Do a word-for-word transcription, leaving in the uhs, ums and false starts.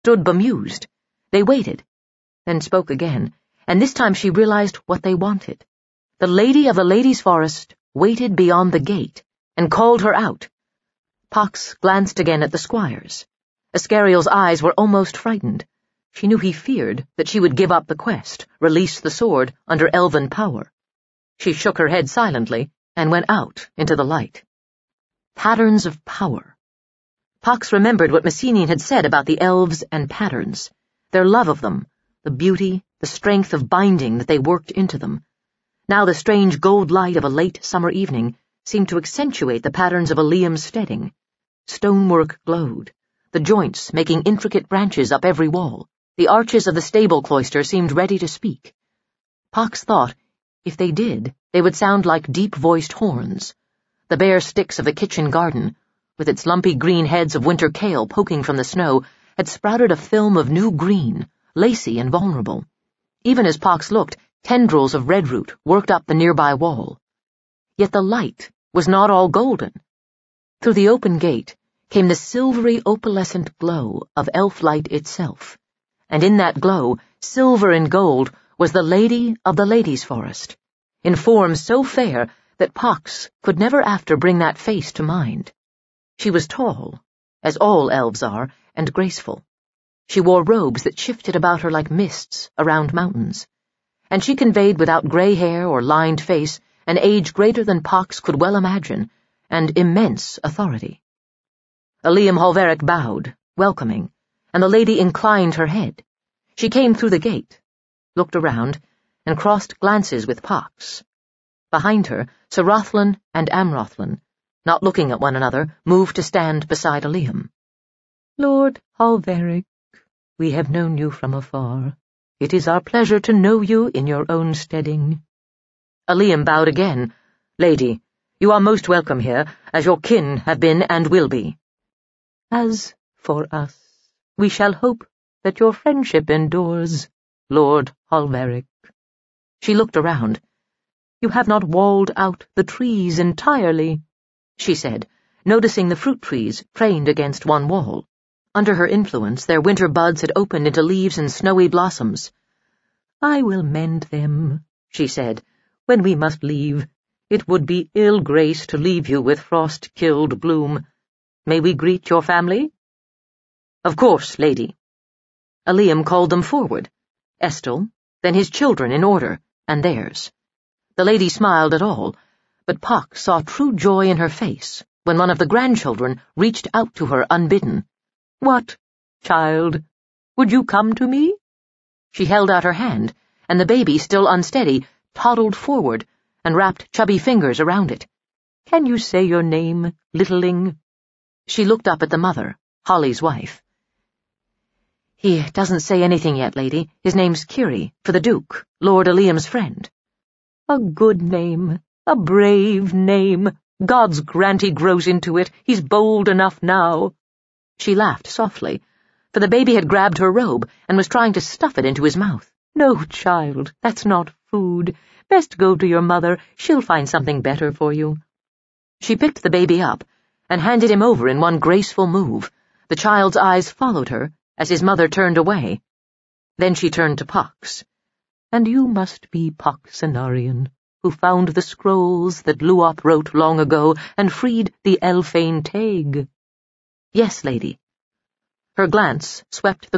stood bemused. They waited, then spoke again, and this time she realized what they wanted. The lady of the ladies' forest waited beyond the gate and called her out. Pox glanced again at the squires. Ascariel's eyes were almost frightened. She knew he feared that she would give up the quest, release the sword under elven power. She shook her head silently and went out into the light. Patterns of power. Pox remembered what Messenian had said about the elves and patterns, their love of them, the beauty, the strength of binding that they worked into them. Now the strange gold light of a late summer evening seemed to accentuate the patterns of a Liam steading. Stonework glowed, the joints making intricate branches up every wall. The arches of the stable cloister seemed ready to speak. Pox thought, if they did, they would sound like deep-voiced horns. The bare sticks of the kitchen garden, with its lumpy green heads of winter kale poking from the snow, had sprouted a film of new green, lacy and vulnerable. Even as Pox looked, tendrils of redroot worked up the nearby wall. Yet the light was not all golden. Through the open gate came the silvery opalescent glow of elf light itself, and in that glow, silver and gold, was the lady of the ladies' forest, in form so fair that Pox could never after bring that face to mind. She was tall, as all elves are, and graceful. She wore robes that shifted about her like mists around mountains, and she conveyed without gray hair or lined face an age greater than Pox could well imagine, and immense authority. Liam Holveric bowed, welcoming, and the lady inclined her head. She came through the gate, looked around, and crossed glances with Pox. Behind her, Sir Rothlin and Amrothlin, not looking at one another, moved to stand beside Liam. Lord Holveric, we have known you from afar. It is our pleasure to know you in your own steading. Liam bowed again. Lady, you are most welcome here, as your kin have been and will be. As for us, we shall hope that your friendship endures, Lord Holveric. She looked around. You have not walled out the trees entirely, she said, noticing the fruit trees craned against one wall. Under her influence, their winter buds had opened into leaves and snowy blossoms. I will mend them, she said, when we must leave. It would be ill grace to leave you with frost-killed bloom. May we greet your family? Of course, lady. Liam called them forward, Estel, then his children in order, and theirs. The lady smiled at all, but Pox saw true joy in her face when one of the grandchildren reached out to her unbidden. What, child, would you come to me? She held out her hand, and the baby, still unsteady, toddled forward and wrapped chubby fingers around it. Can you say your name, littling? She looked up at the mother, Holly's wife. He doesn't say anything yet, lady. His name's Kiri, for the Duke, Lord Liam's friend. A good name, a brave name. God's grant he grows into it. He's bold enough now. She laughed softly, for the baby had grabbed her robe and was trying to stuff it into his mouth. No, child, that's not food. Best go to your mother. She'll find something better for you. She picked the baby up and handed him over in one graceful move. The child's eyes followed her as his mother turned away. Then she turned to Pox. And you must be Pox Anarion, who found the scrolls that Luop wrote long ago and freed the Elfane Taig. Yes, lady. Her glance swept the